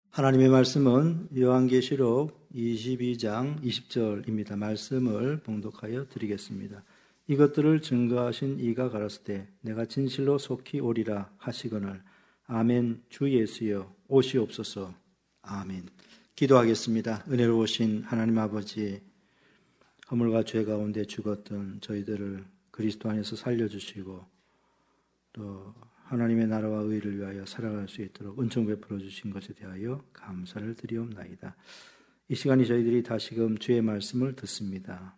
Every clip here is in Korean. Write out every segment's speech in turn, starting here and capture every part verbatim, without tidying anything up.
하나님의 말씀은 요한계시록 이십이 장 이십 절입니다. 말씀을 봉독하여 드리겠습니다. 이것들을 증거하신 이가 가라사대 내가 진실로 속히 오리라 하시거늘 아멘. 주 예수여 오시옵소서. 아멘. 기도하겠습니다. 은혜로우신 하나님 아버지, 허물과 죄 가운데 죽었던 저희들을 그리스도 안에서 살려주시고 또 하나님의 나라와 의를 위하여 살아갈 수 있도록 은총 베풀어 주신 것에 대하여 감사를 드리옵나이다. 이 시간이 저희들이 다시금 주의 말씀을 듣습니다.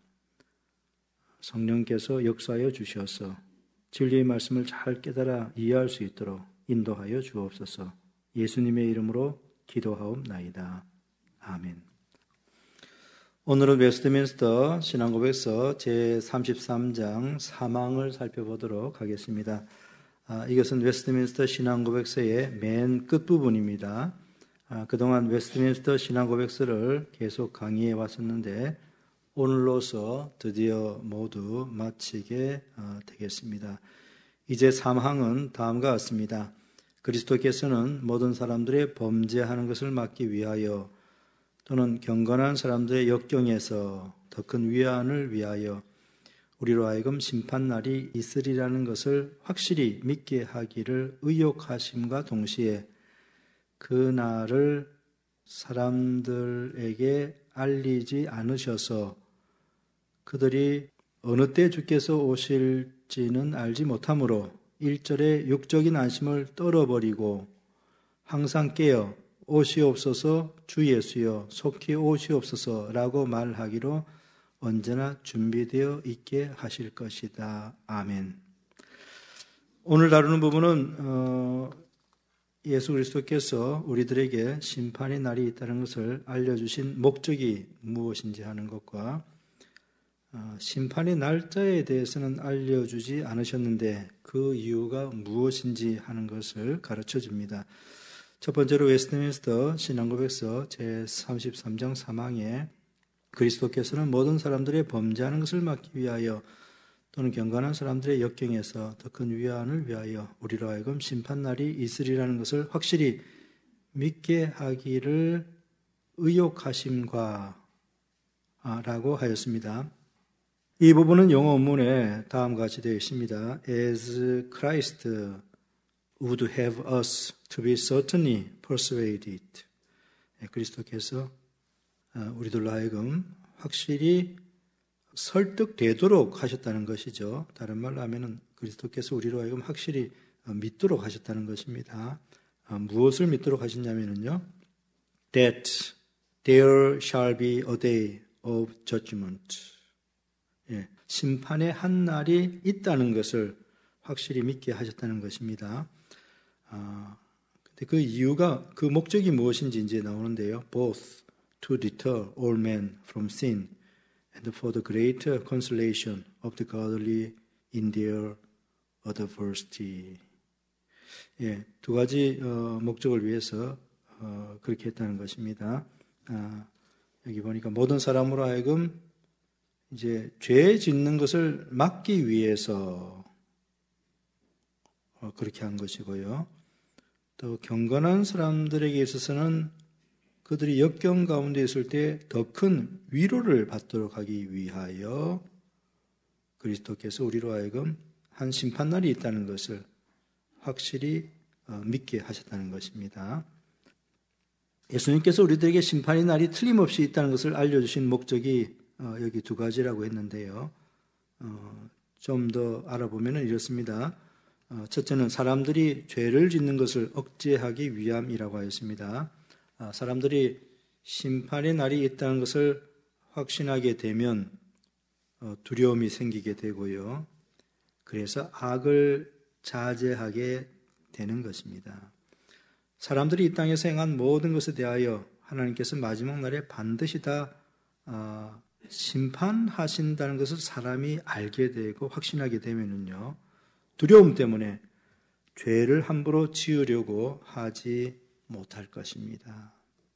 성령께서 역사하여 주셔서 진리의 말씀을 잘 깨달아 이해할 수 있도록 인도하여 주옵소서. 예수님의 이름으로 기도하옵나이다. 아멘. 오늘은 웨스트민스터 신앙고백서 제삼십삼 장 사망을 살펴보도록 하겠습니다. 아, 이것은 웨스트민스터 신앙고백서의 맨 끝부분입니다. 아, 그동안 웨스트민스터 신앙고백서를 계속 강의해 왔었는데 오늘로서 드디어 모두 마치게 어, 되겠습니다. 이제 사항은 다음과 같습니다. 그리스도께서는 모든 사람들의 범죄하는 것을 막기 위하여 또는 경건한 사람들의 역경에서 더 큰 위안을 위하여 우리로 하여금 심판날이 있으리라는 것을 확실히 믿게 하기를 의욕하심과 동시에 그 날을 사람들에게 알리지 않으셔서 그들이 어느 때 주께서 오실지는 알지 못하므로 일절의 육적인 안심을 떨어버리고 항상 깨어 오시옵소서 주 예수여 속히 오시옵소서라고 말하기로 언제나 준비되어 있게 하실 것이다. 아멘. 오늘 다루는 부분은 어, 예수 그리스도께서 우리들에게 심판의 날이 있다는 것을 알려주신 목적이 무엇인지 하는 것과 어, 심판의 날짜에 대해서는 알려주지 않으셨는데 그 이유가 무엇인지 하는 것을 가르쳐 줍니다. 첫 번째로 웨스트민스터 신앙고백서 제삼십삼 장 사망에 그리스도께서는 모든 사람들의 범죄하는 것을 막기 위하여 또는 경건한 사람들의 역경에서 더 큰 위안을 위하여 우리로 하여금 심판날이 있으리라는 것을 확실히 믿게 하기를 의욕하심과 라고 하였습니다. 이 부분은 영어 원문에 다음과 같이 되어 있습니다. As Christ would have us to be certainly persuaded. 그리스도께서 우리들로 하여금 확실히 설득되도록 하셨다는 것이죠. 다른 말로 하면 그리스도께서 우리로 하여금 확실히 믿도록 하셨다는 것입니다. 무엇을 믿도록 하셨냐면요. That there shall be a day of judgment. 예, 심판의 한 날이 있다는 것을 확실히 믿게 하셨다는 것입니다. 아, 근데 그 이유가, 그 목적이 무엇인지 이제 나오는데요. Both to deter all men from sin and for the greater consolation of the godly in their adversity. 예, 두 가지 어, 목적을 위해서 어, 그렇게 했다는 것입니다. 아, 여기 보니까 모든 사람으로 하여금 이제 죄 짓는 것을 막기 위해서 어, 그렇게 한 것이고요. 또 경건한 사람들에게 있어서는 그들이 역경 가운데 있을 때 더 큰 위로를 받도록 하기 위하여 그리스도께서 우리로 하여금 한 심판날이 있다는 것을 확실히 믿게 하셨다는 것입니다. 예수님께서 우리들에게 심판의 날이 틀림없이 있다는 것을 알려주신 목적이 여기 두 가지라고 했는데요. 좀 더 알아보면 이렇습니다. 첫째는 사람들이 죄를 짓는 것을 억제하기 위함이라고 하였습니다. 사람들이 심판의 날이 있다는 것을 확신하게 되면 두려움이 생기게 되고요. 그래서 악을 자제하게 되는 것입니다. 사람들이 이 땅에서 행한 모든 것에 대하여 하나님께서 마지막 날에 반드시 다 심판하신다는 것을 사람이 알게 되고 확신하게 되면은요, 두려움 때문에 죄를 함부로 지으려고 하지 못할 것입니다.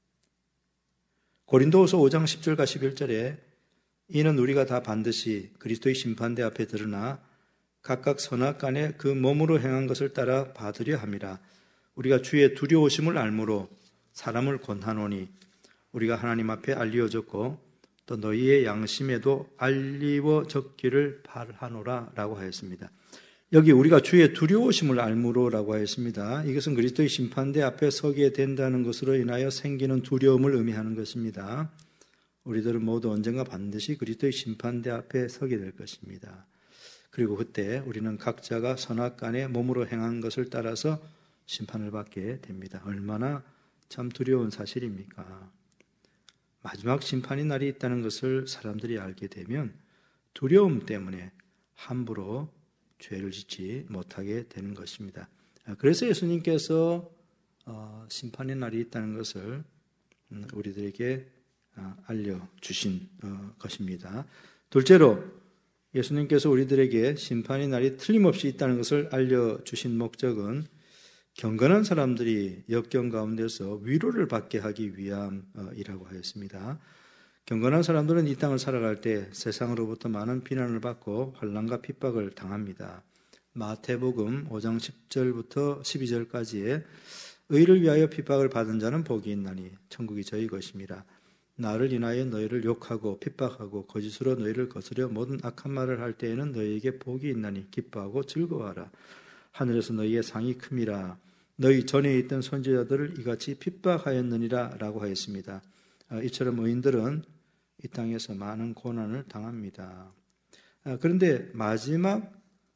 고린도후서 오 장 십 절과 십일 절에 이는 우리가 다 반드시 그리스도의 심판대 앞에 드러나 각각 선악간에 그 몸으로 행한 것을 따라 받으려 함이라. 우리가 주의 두려우심을 알므로 사람을 권하노니 우리가 하나님 앞에 알리워졌고 또 너희의 양심에도 알리워졌기를 바라노라 라고 하였습니다. 여기 우리가 주의 두려우심을 알므로라고 하였습니다. 이것은 그리스도의 심판대 앞에 서게 된다는 것으로 인하여 생기는 두려움을 의미하는 것입니다. 우리들은 모두 언젠가 반드시 그리스도의 심판대 앞에 서게 될 것입니다. 그리고 그때 우리는 각자가 선악간에 몸으로 행한 것을 따라서 심판을 받게 됩니다. 얼마나 참 두려운 사실입니까? 마지막 심판의 날이 있다는 것을 사람들이 알게 되면 두려움 때문에 함부로 죄를 짓지 못하게 되는 것입니다. 그래서 예수님께서 심판의 날이 있다는 것을 우리들에게 알려주신 것입니다. 둘째로 예수님께서 우리들에게 심판의 날이 틀림없이 있다는 것을 알려주신 목적은 경건한 사람들이 역경 가운데서 위로를 받게 하기 위함이라고 하였습니다. 경건한 사람들은 이 땅을 살아갈 때 세상으로부터 많은 비난을 받고 환난과 핍박을 당합니다. 마태복음 오 장 십 절부터 십이 절까지의 의를 위하여 핍박을 받은 자는 복이 있나니 천국이 저희 것입니다. 나를 인하여 너희를 욕하고 핍박하고 거짓으로 너희를 거스려 모든 악한 말을 할 때에는 너희에게 복이 있나니 기뻐하고 즐거워하라. 하늘에서 너희의 상이 큼이라. 너희 전에 있던 선지자들을 이같이 핍박하였느니라 라고 하였습니다. 이처럼 의인들은 이 땅에서 많은 고난을 당합니다. 그런데 마지막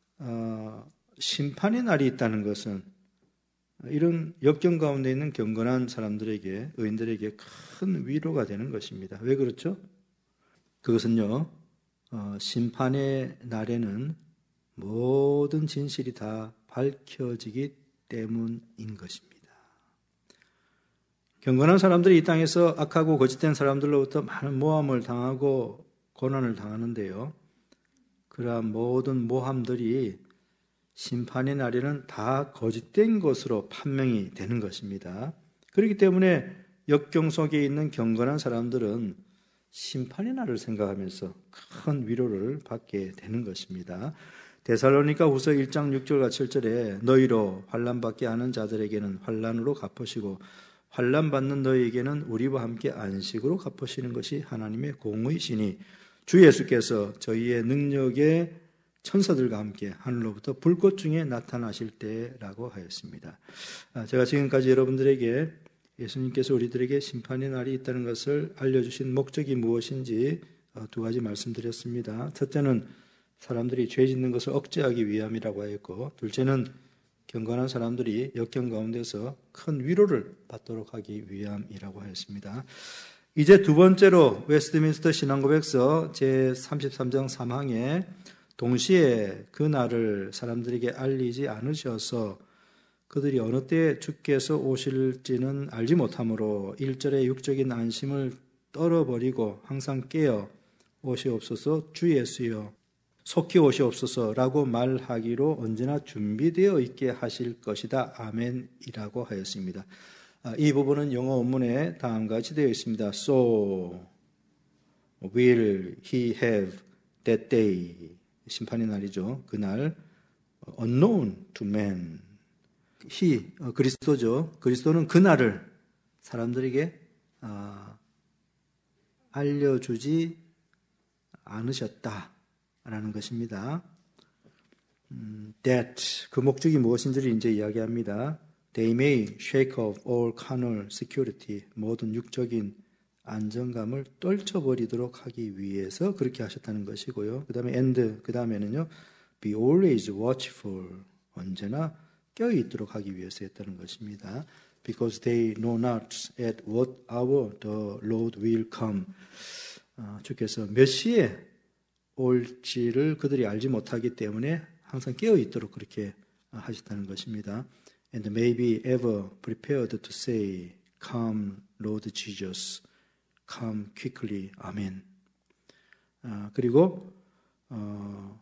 심판의 날이 있다는 것은 이런 역경 가운데 있는 경건한 사람들에게, 의인들에게 큰 위로가 되는 것입니다. 왜 그렇죠? 그것은요, 심판의 날에는 모든 진실이 다 밝혀지기 때문인 것입니다. 경건한 사람들이 이 땅에서 악하고 거짓된 사람들로부터 많은 모함을 당하고 고난을 당하는데요. 그러한 모든 모함들이 심판의 날에는 다 거짓된 것으로 판명이 되는 것입니다. 그렇기 때문에 역경 속에 있는 경건한 사람들은 심판의 날을 생각하면서 큰 위로를 받게 되는 것입니다. 데살로니가 후서 일 장 육 절과 칠 절에 너희로 환난받게 하는 자들에게는 환난으로 갚으시고 환난받는 너희에게는 우리와 함께 안식으로 갚으시는 것이 하나님의 공의시니 주 예수께서 저희의 능력에 천사들과 함께 하늘로부터 불꽃 중에 나타나실 때라고 하였습니다. 제가 지금까지 여러분들에게 예수님께서 우리들에게 심판의 날이 있다는 것을 알려주신 목적이 무엇인지 두 가지 말씀드렸습니다. 첫째는 사람들이 죄 짓는 것을 억제하기 위함이라고 하였고, 둘째는 경건한 사람들이 역경 가운데서 큰 위로를 받도록 하기 위함이라고 하였습니다. 이제 두 번째로 웨스트민스터 신앙고백서 제삼십삼 장 삼 항에 동시에 그 날을 사람들에게 알리지 않으셔서 그들이 어느 때에 주께서 오실지는 알지 못하므로 일 절의 육적인 안심을 떨어버리고 항상 깨어 오시옵소서 주 예수여 속히 오시옵소서라고 말하기로 언제나 준비되어 있게 하실 것이다. 아멘이라고 하였습니다. 이 부분은 영어 원문에 다음과 같이 되어 있습니다. So will he have that day. 심판의 날이죠. 그날 unknown to man. he, 그리스도죠. 그리스도는 그날을 사람들에게 알려주지 않으셨다라는 것입니다. That, 그 목적이 무엇인지를 이제 이야기합니다. They may shake off all carnal security. 모든 육적인 안정감을 떨쳐버리도록 하기 위해서 그렇게 하셨다는 것이고요. 그 다음에 and, 그 다음에는요. Be always watchful. 언제나 껴있도록 하기 위해서 했다는 것입니다. Because they know not at what hour the Lord will come. 어, 주께서 몇 시에 올지를 그들이 알지 못하기 때문에 항상 깨어있도록 그렇게 하셨다는 것입니다. And may be ever prepared to say, Come, Lord Jesus, come quickly, Amen. 아, 그리고 어,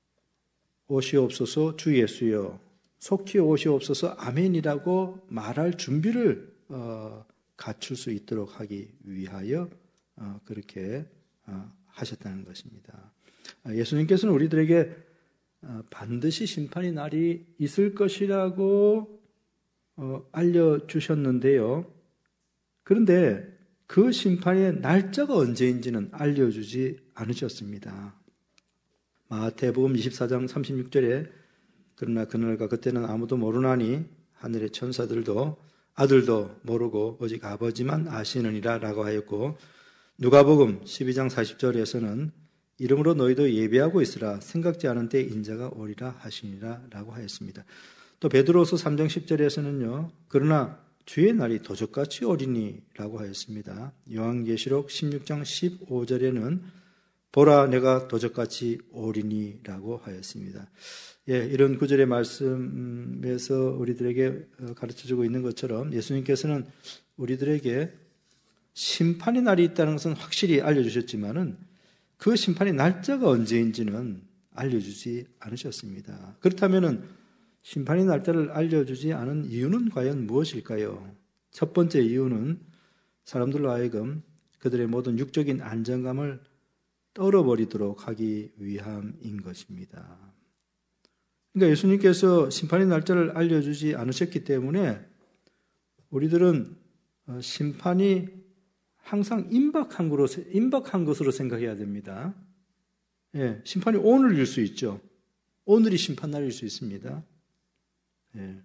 오시옵소서 주 예수여, 속히 오시옵소서 아멘이라고 말할 준비를 어, 갖출 수 있도록 하기 위하여 어, 그렇게 어, 하셨다는 것입니다. 예수님께서는 우리들에게 반드시 심판의 날이 있을 것이라고 알려주셨는데요. 그런데 그 심판의 날짜가 언제인지는 알려주지 않으셨습니다. 마태복음 이십사 장 삼십육 절에 그러나 그날과 그때는 아무도 모르나니 하늘의 천사들도 아들도 모르고 오직 아버지만 아시느니라 라고 하였고, 누가복음 십이 장 사십 절에서는 이름으로 너희도 예비하고 있으라 생각지 않은 때 인자가 오리라 하시니라 라고 하였습니다. 또 베드로서 삼 장 십 절에서는요, 그러나 주의 날이 도적같이 오리니 라고 하였습니다. 요한계시록 십육 장 십오 절에는 보라 내가 도적같이 오리니 라고 하였습니다. 예, 이런 구절의 말씀에서 우리들에게 가르쳐주고 있는 것처럼 예수님께서는 우리들에게 심판의 날이 있다는 것은 확실히 알려주셨지만은 그 심판의 날짜가 언제인지는 알려주지 않으셨습니다. 그렇다면은 심판의 날짜를 알려주지 않은 이유는 과연 무엇일까요? 첫 번째 이유는 사람들로 하여금 그들의 모든 육적인 안정감을 떨어버리도록 하기 위함인 것입니다. 그러니까 예수님께서 심판의 날짜를 알려주지 않으셨기 때문에 우리들은 심판이 항상 임박한 것으로, 임박한 것으로 생각해야 됩니다. 예, 심판이 오늘일 수 있죠. 오늘이 심판날일 수 있습니다. 예.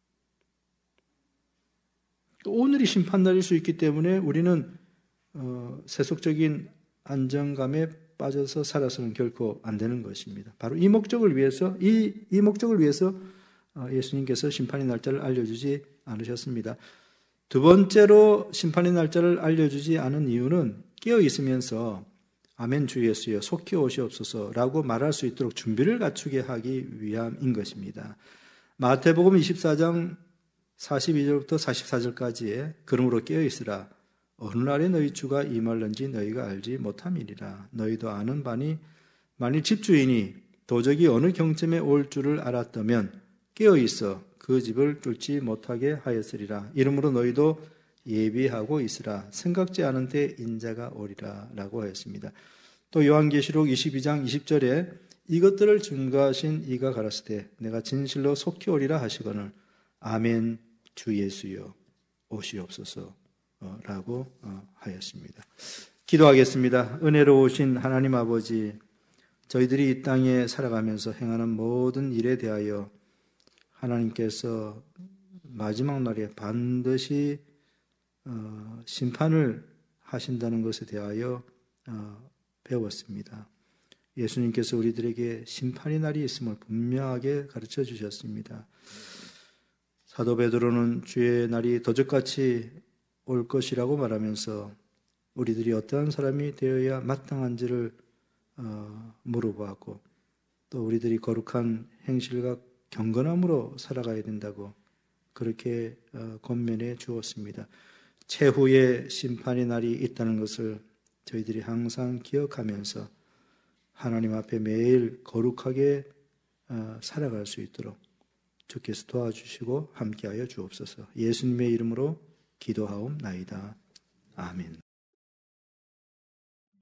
또 오늘이 심판날일 수 있기 때문에 우리는 어, 세속적인 안정감에 빠져서 살아서는 결코 안 되는 것입니다. 바로 이 목적을 위해서 이, 이 목적을 위해서 예수님께서 심판의 날짜를 알려주지 않으셨습니다. 두 번째로 심판의 날짜를 알려주지 않은 이유는 깨어 있으면서 아멘 주 예수여 속히 오시옵소서라고 말할 수 있도록 준비를 갖추게 하기 위함인 것입니다. 마태복음 이십사 장 사십이 절부터 사십사 절까지에 그러므로 깨어 있으라 어느 날에 너희 주가 임할는지 너희가 알지 못함이리라. 너희도 아는 바니 만일 집주인이 도적이 어느 경쯤에 올 줄을 알았다면 깨어 있어 그 집을 뚫지 못하게 하였으리라. 이러므로 너희도 예비하고 있으라. 생각지 않은 때 인자가 오리라 라고 하였습니다. 또 요한계시록 이십이 장 이십 절에 이것들을 증거하신 이가 가라사대 내가 진실로 속히 오리라 하시거늘 아멘 주 예수여 오시옵소서 라고 하였습니다. 기도하겠습니다. 은혜로우신 하나님 아버지, 저희들이 이 땅에 살아가면서 행하는 모든 일에 대하여 하나님께서 마지막 날에 반드시 심판을 하신다는 것에 대하여 배웠습니다. 예수님께서 우리들에게 심판의 날이 있음을 분명하게 가르쳐 주셨습니다. 사도 베드로는 주의 날이 도적같이 올 것이라고 말하면서 우리들이 어떠한 사람이 되어야 마땅한지를 어, 물어보았고 또 우리들이 거룩한 행실과 경건함으로 살아가야 된다고 그렇게 어, 권면해 주었습니다. 최후의 심판의 날이 있다는 것을 저희들이 항상 기억하면서 하나님 앞에 매일 거룩하게 어, 살아갈 수 있도록 주께서 도와주시고 함께하여 주옵소서. 예수님의 이름으로 기도하옵나이다. 아멘.